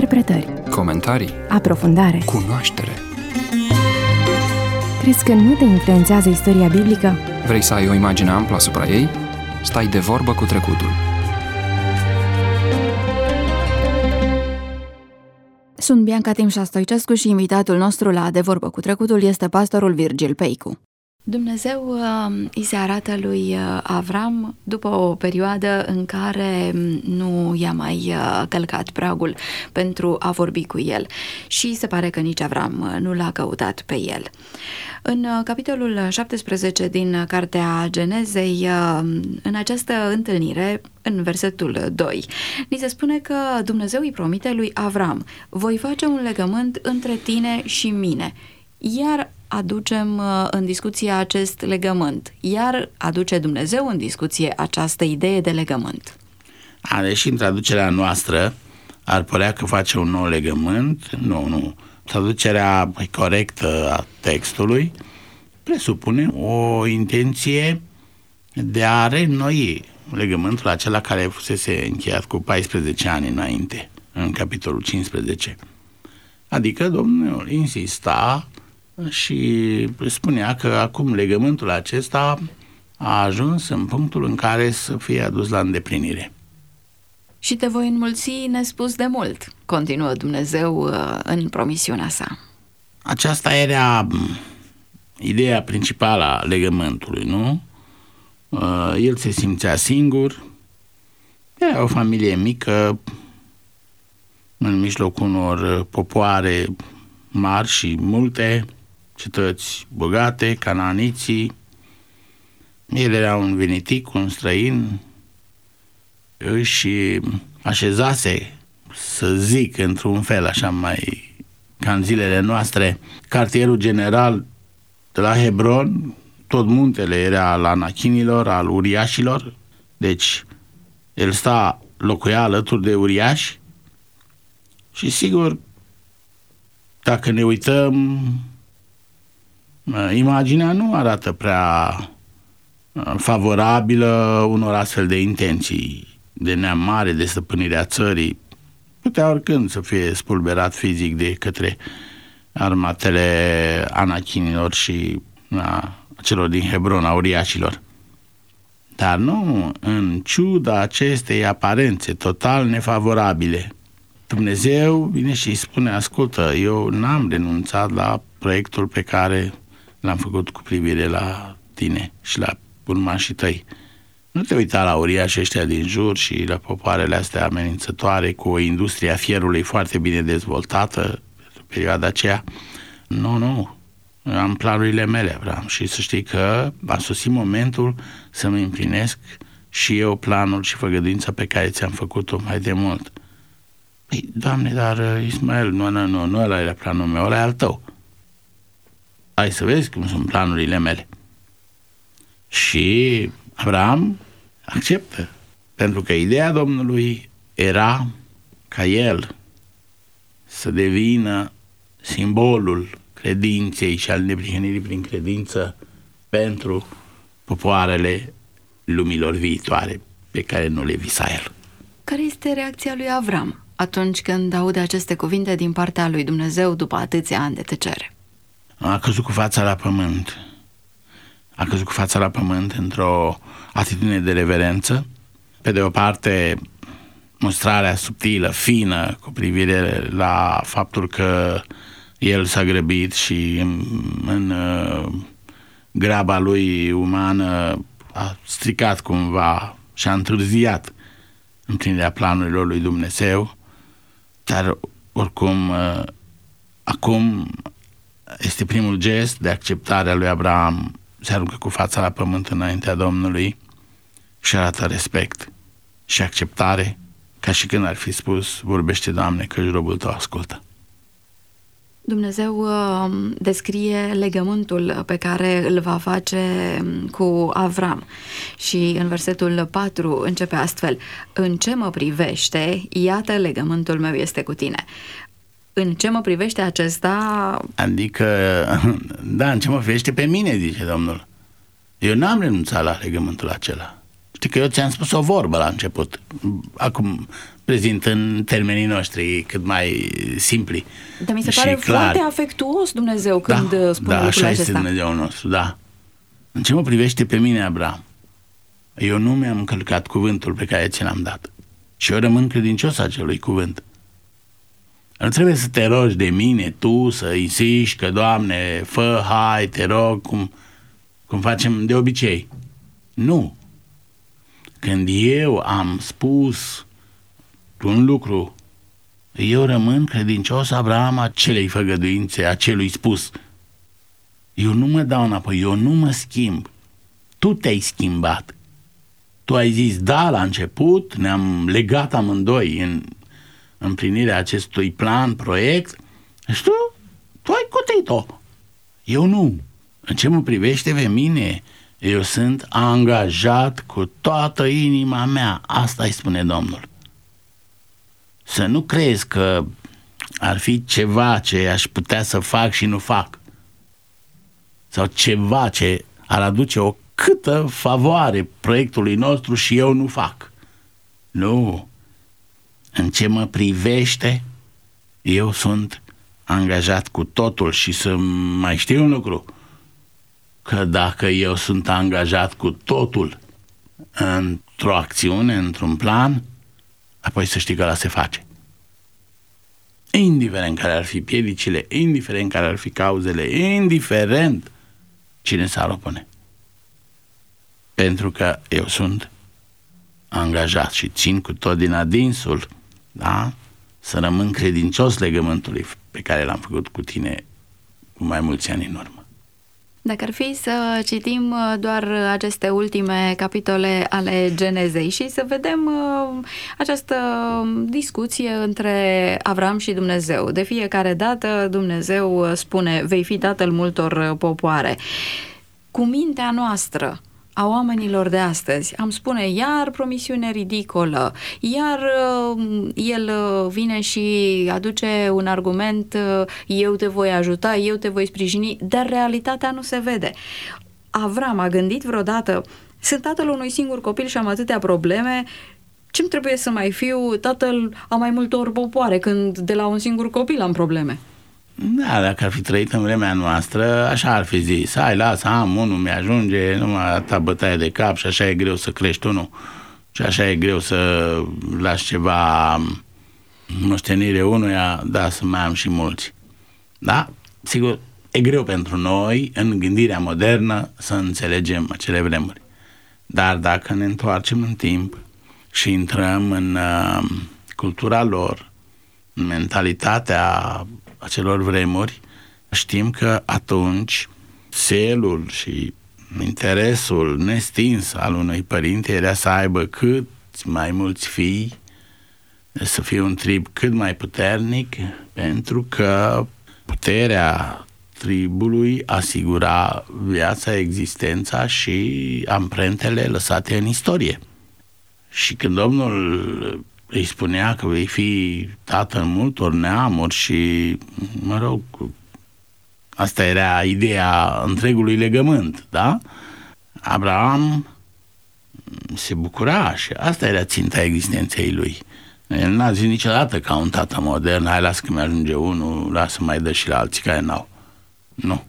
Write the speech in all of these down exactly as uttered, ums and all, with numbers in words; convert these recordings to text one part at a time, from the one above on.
Interpretări, comentarii, aprofundare, cunoaștere. Crezi că nu te influențează istoria biblică? Vrei să ai o imagine amplă asupra ei? Stai de vorbă cu trecutul. Sunt Bianca Timșa Stoicescu și invitatul nostru la De vorbă cu trecutul este pastorul Virgil Peicu. Dumnezeu uh, îi se arată lui uh, Avram după o perioadă în care nu i-a mai uh, călcat pragul pentru a vorbi cu el și se pare că nici Avram uh, nu l-a căutat pe el. În uh, capitolul șaptesprezece din Cartea Genezei, uh, în această întâlnire, în versetul doi, ni se spune că Dumnezeu îi promite lui Avram: voi face un legământ între tine și mine. Iar aducem în discuție acest legământ, iar aduce Dumnezeu în discuție această idee de legământ. A, deși în traducerea noastră ar părea că face un nou legământ, nu, nu. Traducerea corectă a textului presupune o intenție de a reînnoi legământul acela care fusese încheiat cu paisprezece ani înainte, în capitolul cincisprezece. Adică Domnul insista și spunea că acum legământul acesta a ajuns în punctul în care să fie adus la îndeplinire. Și te voi înmulți nespus de mult, continuă Dumnezeu în promisiunea sa. Aceasta era ideea principală a legământului, nu? El se simțea singur, era o familie mică, în mijlocul unor popoare mari și multe, cetăți bogate, canaaniții. El era un venitic, un străin, își așezase, să zic, într-un fel, așa mai ca în zilele noastre, cartierul general de la Hebron. Tot muntele era al anachinilor, al uriașilor, deci el sta, locuia alături de uriași și sigur, dacă ne uităm, imaginea nu arată prea favorabilă unor astfel de intenții de neam mare, de stăpânirea țării. Putea oricând să fie spulberat fizic de către armatele anachinilor și a celor din Hebron, a uriașilor. Dar nu, în ciuda acestei aparențe total nefavorabile, Dumnezeu vine și îi spune: ascultă, eu n-am renunțat la proiectul pe care l-am făcut cu privire la tine și la urmașii tăi. Nu te uita la uriașii ăștia din jur și la popoarele astea amenințătoare cu o industrie a fierului foarte bine dezvoltată pentru perioada aceea. Nu, nu, am planurile mele, Avram, și să știi că a sosit momentul să-mi împlinesc și eu planul și făgăduința pe care ți-am făcut-o mai de mult. Păi, Doamne, dar Ismael, nu, nu, nu, nu ăla era planul meu, ăla e al tău. Hai să vezi cum sunt planurile mele. Și Avram acceptă, pentru că ideea Domnului era ca el să devină simbolul credinței și al neprihănirii prin credință pentru popoarele lumilor viitoare pe care nu le visa el. Care este reacția lui Avram atunci când aude aceste cuvinte din partea lui Dumnezeu după atâția ani de tăcere? A căzut cu fața la pământ. A căzut cu fața la pământ într-o atitudine de reverență. Pe de o parte, mostrarea subtilă, fină, cu privire la faptul că el s-a grăbit și în, în graba lui umană a stricat cumva și a întârziat împlinirea planurilor lui Dumnezeu, dar oricum acum este primul gest de acceptare a lui Abraham. Se aruncă cu fața la pământ înaintea Domnului și arată respect și acceptare, ca și când ar fi spus: vorbește, Doamne, că robul tău ascultă. Dumnezeu uh, descrie legământul pe care îl va face cu Avram și în versetul patru începe astfel: în ce mă privește, iată, legământul meu este cu tine. În ce mă privește acesta? Adică, da, în ce mă privește pe mine, zice Domnul. Eu n-am renunțat la legământul acela. Știi că eu ți-am spus o vorbă la început. Acum prezint în termenii noștri cât mai simpli. Dar mi se pare clar. foarte afectuos Dumnezeu când da, spune da, lucrul așa acesta. este Dumnezeu nostru, da. În ce mă privește pe mine, Avram, eu nu mi-am încălcat cuvântul pe care ți l-am dat. Și eu rămân credincios acelui cuvânt. Nu trebuie să te rogi de mine, tu, să insiști că, Doamne, fă, hai, te rog, cum, cum facem de obicei. Nu. Când eu am spus un lucru, eu rămân credincios, Avram, acelei făgăduințe, acelui spus. Eu nu mă dau înapoi, eu nu mă schimb. Tu te-ai schimbat. Tu ai zis da la început, ne-am legat amândoi în împlinirea acestui plan, proiect, și tu, tu ai cutit-o. Eu nu. În ce mă privește pe mine, eu sunt angajat cu toată inima mea. Asta îi spune Domnul. Să nu crezi că ar fi ceva ce aș putea să fac și nu fac. Sau ceva ce ar aduce o câtă favoare proiectului nostru și eu nu fac. Nu. În ce mă privește, eu sunt angajat cu totul. Și să mai știu un lucru, că dacă eu sunt angajat cu totul într-o acțiune, într-un plan, apoi să știi că ăla se face. Indiferent care ar fi piedicile, indiferent care ar fi cauzele, indiferent cine s-ar opune. Pentru că eu sunt angajat și țin cu tot din adinsul, da? Să rămân credincios legământului pe care l-am făcut cu tine cu mai mulți ani în urmă. Dacă ar fi să citim doar aceste ultime capitole ale Genezei și să vedem uh, această discuție între Avram și Dumnezeu. De fiecare dată Dumnezeu spune, vei fi tatăl multor popoare. Cu mintea noastră, a oamenilor de astăzi, am spune iar promisiune ridicolă, iar uh, el uh, vine și aduce un argument, uh, eu te voi ajuta, eu te voi sprijini, dar realitatea nu se vede. Avram a gândit vreodată, sunt tatăl unui singur copil și am atâtea probleme, ce-mi trebuie să mai fiu tatăl a mai multor popoare când de la un singur copil am probleme? Da, dacă ar fi trăit în vremea noastră, așa ar fi zis, hai, lasă, am unul, mi-ajunge, numai atâta bătaie de cap și așa e greu să crești unul și așa e greu să lași ceva moștenire unuia, da, să mai am și mulți. Da, sigur, e greu pentru noi, în gândirea modernă, să înțelegem acele vremuri. Dar dacă ne întoarcem în timp și intrăm în uh, cultura lor, în mentalitatea acelor vremuri, știm că atunci selul și interesul nestins al unui părinte era să aibă cât mai mulți fii, să fie un trib cât mai puternic, pentru că puterea tribului asigura viața, existența și amprentele lăsate în istorie. Și când Domnul îi spunea că vei fi tatăl multor neamuri și, mă rog, asta era ideea întregului legământ, da? Abraham se bucura și asta era ținta existenței lui. El n-a zis niciodată ca un tată modern, hai, lasă că mi-ajunge unul, lasă mai dă și la alții care n-au. Nu.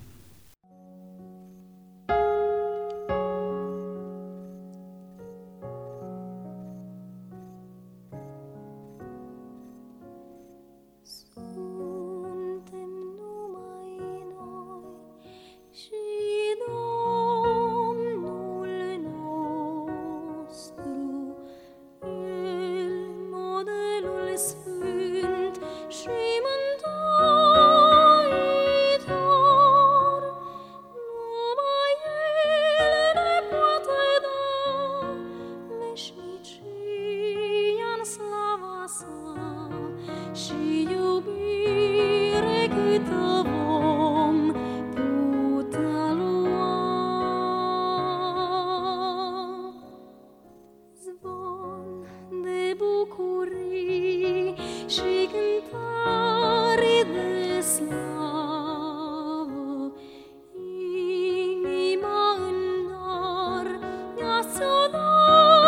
So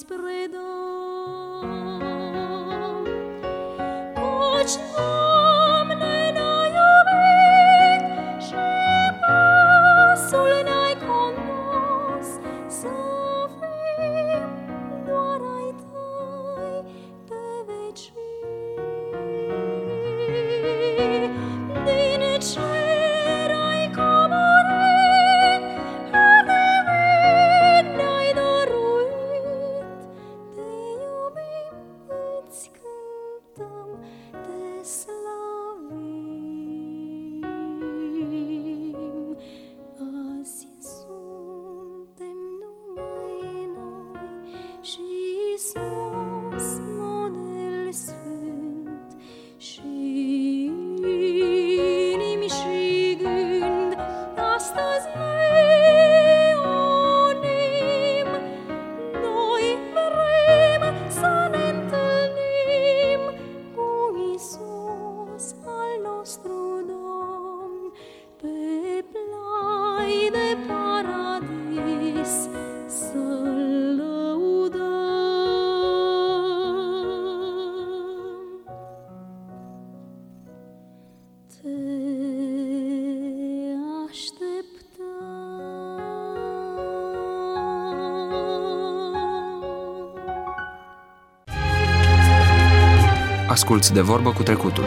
Asculți De Vorbă cu Trecutul.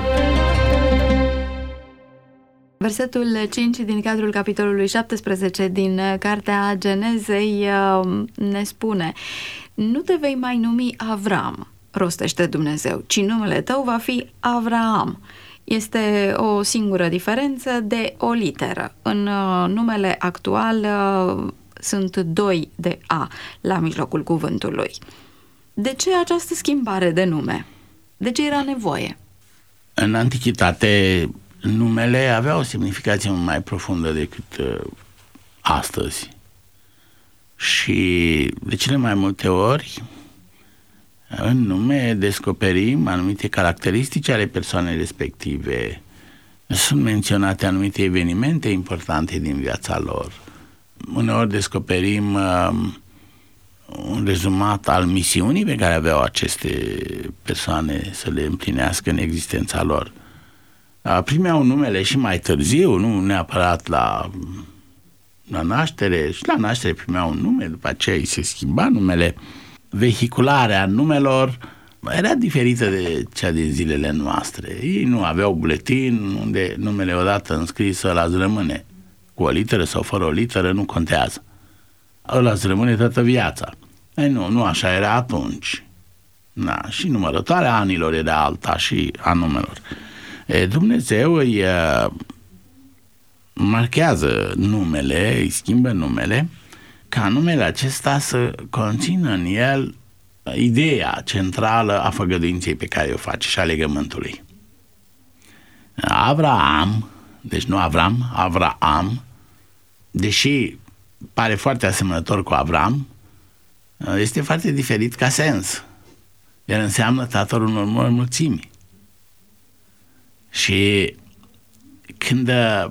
Versetul cinci din cadrul capitolului șaptesprezece din Cartea Genezei ne spune: nu te vei mai numi Avram, rostește Dumnezeu, ci numele tău va fi Avraam. Este o singură diferență de o literă. În numele actual sunt doi de A la mijlocul cuvântului. De ce această schimbare de nume? De ce era nevoie? În antichitate, numele avea o semnificație mult mai profundă decât uh, astăzi. Și de cele mai multe ori, în nume descoperim anumite caracteristici ale persoanei respective. Sunt menționate anumite evenimente importante din viața lor. Uneori descoperim uh, un rezumat al misiunii pe care aveau aceste persoane să le împlinească în existența lor. Primeau numele și mai târziu, nu neapărat la, la naștere, și la naștere primeau un nume, după aceea îi se schimba numele. Vehicularea numelor era diferită de cea din zilele noastre. Ei nu aveau buletin unde numele odată înscris ăla îți rămâne. Cu o literă sau fără o literă nu contează. Ăla îți rămâne toată viața. Ei, nu, nu așa era atunci. Da, și numărătoarea anilor era alta și a numelor. E, Dumnezeu îi uh, marchează numele, îi schimbă numele, ca numele acesta să conțină în el ideea centrală a făgăduinței pe care o face și a legământului. Avraam, deci nu Avram, Avraam, deși pare foarte asemănător cu Avram, este foarte diferit ca sens. El înseamnă tatăl unor mulțimi. Și când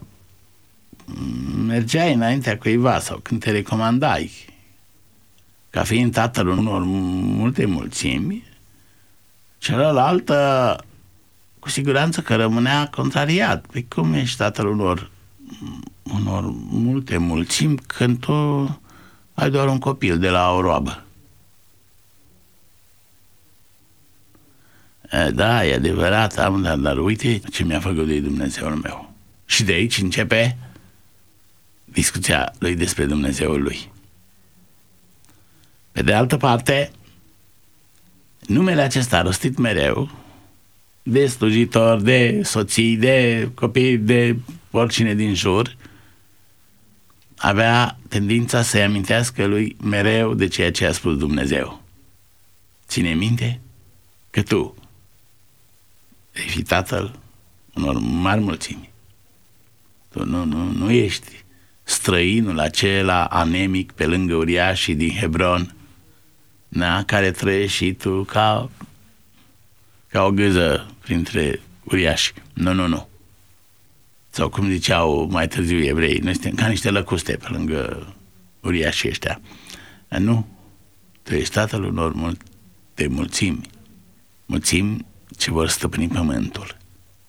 mergeai înaintea cuiva sau când te recomandai ca fiind tatăl unor multe mulțimi, celălalt cu siguranță că rămânea contrariat. Păi cum ești tatăl unor, unor multe mulțimi când tu ai doar un copil de la o roabă? Da, e adevărat, am, dar, dar uite ce mi-a făcut de Dumnezeul meu. Și de aici începe discuția lui despre Dumnezeul lui. Pe de altă parte, numele acesta rostit mereu de slujitor, de soții, de copii, de oricine din jur, avea tendința să-i amintească lui mereu de ceea ce a spus Dumnezeu. Ține minte că tu vei fi tatăl unor mari mulțimi. Tu nu, nu, nu ești străinul acela anemic pe lângă uriașii din Hebron, da, care trăiești și tu ca, ca o gâză printre uriași. Nu, nu, nu. Sau cum ziceau mai târziu evrei, noi suntem ca niște lăcuste pe lângă uriașii ăștia. Nu. Tu ești tatăl unor multe mulțimi, mulțimi ce vor stăpâni pământul.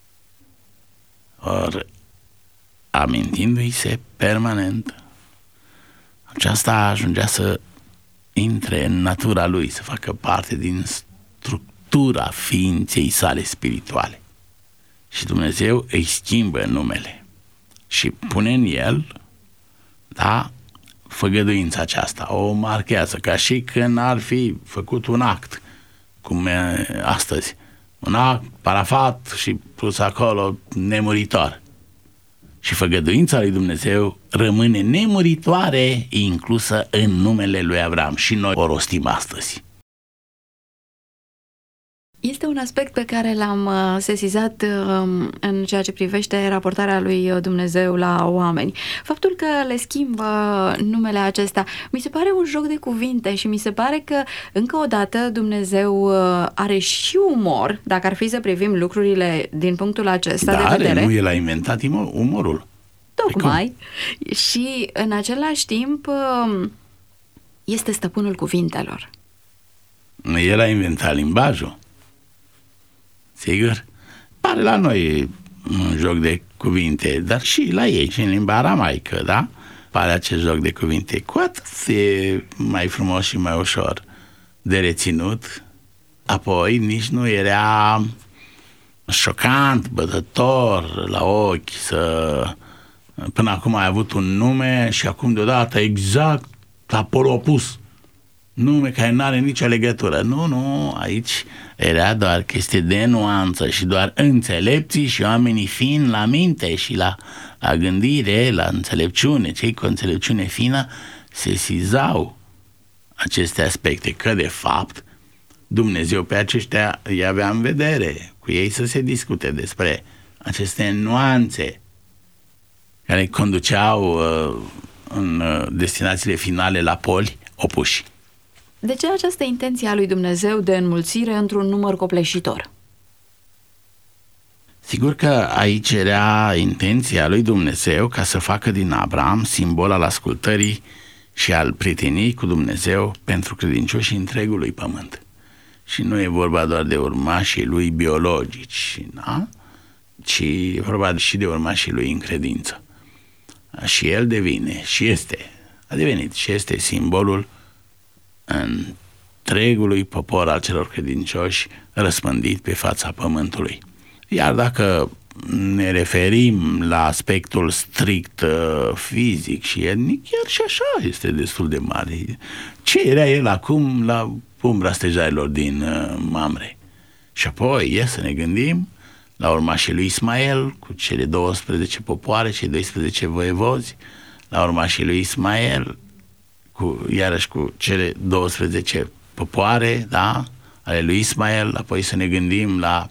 Or, amintindu-i se permanent, aceasta ajungea să intre în natura lui, să facă parte din structura ființei sale spirituale. Și Dumnezeu îi schimbă numele și pune în el, da, făgăduința aceasta, o marchează, ca și când ar fi făcut un act, cum e astăzi, un act parafat și pus acolo nemuritor. Și făgăduința lui Dumnezeu rămâne nemuritoare, inclusă în numele lui Avram, și noi o rostim astăzi. Este un aspect pe care l-am sesizat în ceea ce privește raportarea lui Dumnezeu la oameni. Faptul că le schimbă numele acesta mi se pare un joc de cuvinte și mi se pare că, încă o dată, Dumnezeu are și umor, dacă ar fi să privim lucrurile din punctul acesta da, de vedere. Nu, el a inventat umorul. Tocmai. Și, în același timp, este stăpânul cuvintelor. El a inventat limbajul. Sigur, pare la noi un joc de cuvinte, dar și la ei, și în limba aramaică, da? Pare acest joc de cuvinte. Cu atât e mai frumos și mai ușor de reținut. Apoi nici nu era șocant, bătător la ochi să... Până acum ai avut un nume și acum deodată exact la polul opus. Nume care nu are nicio legătură. Nu, nu, aici era doar chestie de nuanță și doar înțelepții și oamenii fin la minte și la, la gândire, la înțelepciune, cei cu înțelepciune fină sesizau aceste aspecte, că de fapt Dumnezeu pe aceștia îi avea în vedere, cu ei să se discute despre aceste nuanțe care conduceau uh, în uh, destinațiile finale la poli opuși. De ce această intenție a lui Dumnezeu de înmulțire într-un număr copleșitor? Sigur că aici era intenția lui Dumnezeu ca să facă din Abraham simbol al ascultării și al prieteniei cu Dumnezeu pentru credincioșii întregului pământ. Și nu e vorba doar de urmașii lui biologici, da? Ci e vorba și de urmașii lui în credință. Și el devine, și este, a devenit și este simbolul întregului popor al celor credincioși răspândit pe fața pământului. Iar dacă ne referim la aspectul strict uh, fizic și etnic, chiar și așa este destul de mare. Ce era el acum la umbra stejarilor din uh, Mamre? Și apoi e să ne gândim la urmașii lui Ismael cu cele douăsprezece popoare, cei doisprezece voievozi, la urmașii lui Ismael cu, iarăși cu cele douăsprezece popoare, da, ale lui Ismael. Apoi să ne gândim la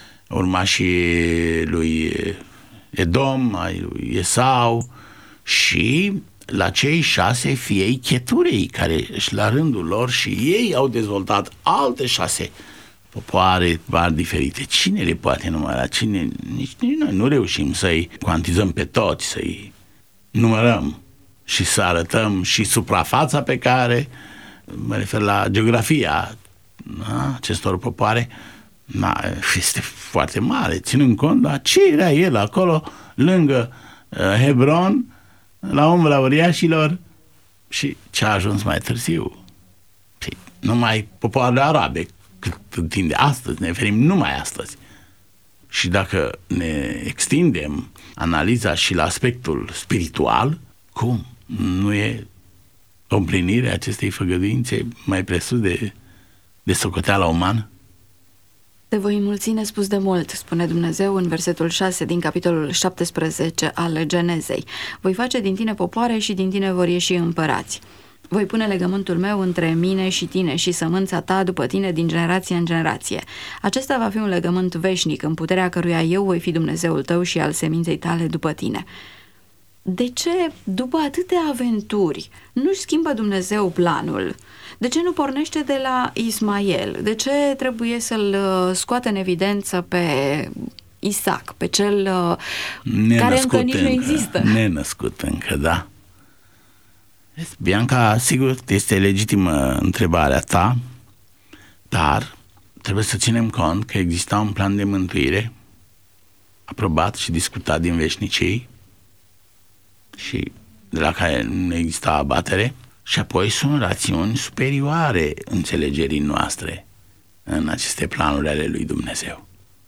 urmașii lui Edom, ai lui Esau și la cei șase fiei Cheturei, care la rândul lor și ei au dezvoltat alte șase popoare mari diferite. Cine le poate număra? Cine? Nici, nici noi nu reușim să-i cuantizăm pe toți, să-i numărăm și să arătăm și suprafața pe care, mă refer la geografia, da, acestor popoare, na, este foarte mare, ținând cont, dar ce era el acolo lângă uh, Hebron, la umbra uriașilor, și ce a ajuns mai târziu. Păi, numai popoarele arabe, cât întinde astăzi, ne referim numai astăzi. Și dacă ne extindem analiza și la aspectul spiritual, cum? Nu e o împlinire acestei făgăduințe mai presus de, de socoteala umană? Te voi înmulți nespus de mult, spune Dumnezeu în versetul șase din capitolul șaptesprezece al Genezei. Voi face din tine popoare și din tine vor ieși împărați. Voi pune legământul meu între mine și tine și sămânța ta după tine din generație în generație. Acesta va fi un legământ veșnic, în puterea căruia eu voi fi Dumnezeul tău și al seminței tale după tine. De ce, după atâtea aventuri, nu-și schimbă Dumnezeu planul? De ce nu pornește de la Ismael? De ce trebuie să-l scoată în evidență pe Isaac, pe cel care încă nici nu există? Nenăscut încă, da. Bianca, sigur, este legitimă întrebarea ta, dar trebuie să ținem cont că exista un plan de mântuire aprobat și discutat din veșnicii și de la care nu exista abatere, și apoi sunt rațiuni superioare înțelegerii noastre în aceste planuri ale lui Dumnezeu.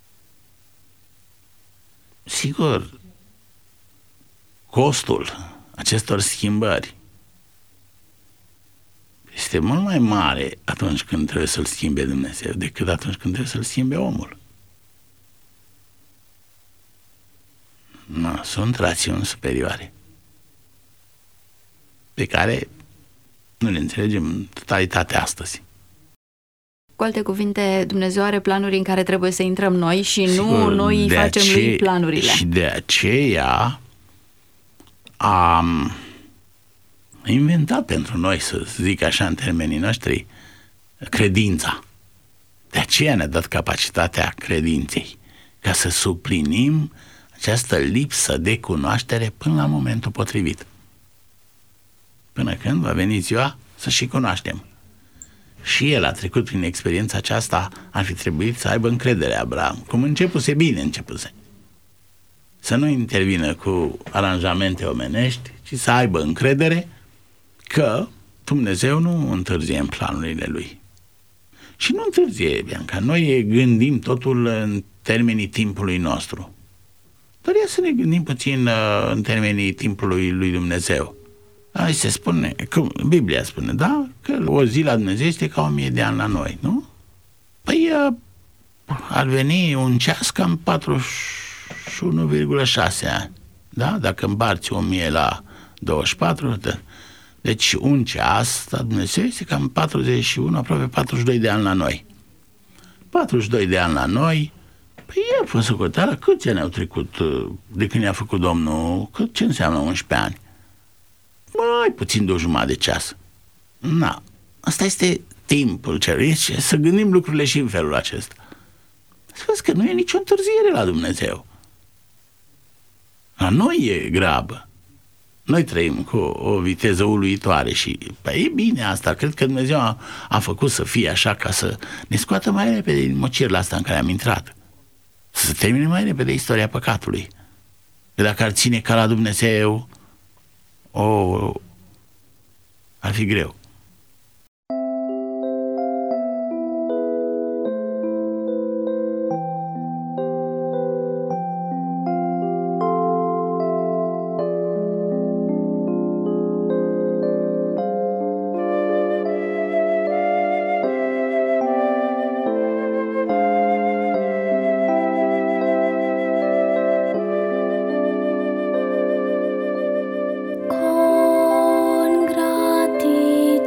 Sigur, costul acestor schimbări este mult mai mare atunci când trebuie să-l schimbe Dumnezeu decât atunci când trebuie să-l schimbe omul. No, sunt rațiuni superioare pe care nu le înțelegem în totalitate astăzi. Cu alte cuvinte, Dumnezeu are planuri în care trebuie să intrăm noi și Sigur, nu noi de facem ace- lui planurile. Și de aceea am inventat pentru noi, să zic așa în termenii noștri, credința. De aceea ne-a dat capacitatea credinței, ca să suplinim această lipsă de cunoaștere până la momentul potrivit. Până când va veni ziua să și cunoaștem. Și el a trecut prin experiența aceasta, ar fi trebuit să aibă încredere, Abraham. Cum începuse, bine începuse. Să nu intervină cu aranjamente omenești, ci să aibă încredere că Dumnezeu nu întârzie în planurile lui. Și nu întârzie, Bianca. Noi gândim totul în termenii timpului nostru. Dar ia să ne gândim puțin uh, în termenii timpului lui Dumnezeu. Aici se spune, că Biblia spune, da? Că o zi la Dumnezeu este ca o mie de ani la noi, nu? Păi uh, ar veni un ceas cam patruzeci și unu virgulă șase ani, da? Dacă împarți o mie la douăzeci și patru, de, deci un ceas la Dumnezeu este cam patruzeci și unu, aproape patruzeci și doi de ani la noi. patruzeci și doi de ani la noi, păi e fost socoteala, câți ani au trecut de când i-a făcut Domnul, cât, ce înseamnă unsprezece ani? Mai puțin de o jumătate de ceas. Na, asta este timpul cerului, să gândim lucrurile și în felul acesta. Să vezi că nu e nicio întârziere la Dumnezeu. La noi e grabă. Noi trăim cu o viteză uluitoare și păi, e bine asta, cred că Dumnezeu a, a făcut să fie așa ca să ne scoată mai repede din mocirla asta în care am intrat. Să se termine mai repede istoria păcatului. Că dacă ar ține ca la Dumnezeu, o, ar fi greu. Con gratitudine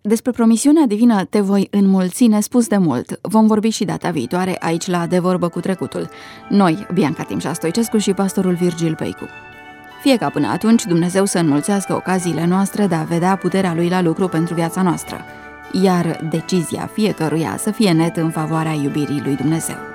Despre promisiunea divină te voi înmulți nespus de mult. Vom vorbi și data viitoare aici la De Vorbă cu Trecutul. Noi, Bianca Timșa Stoicescu și pastorul Virgil Peicu. Fie ca până atunci Dumnezeu să înmulțească ocaziile noastre de a vedea puterea Lui la lucru pentru viața noastră, iar decizia fiecăruia să fie net în favoarea iubirii lui Dumnezeu.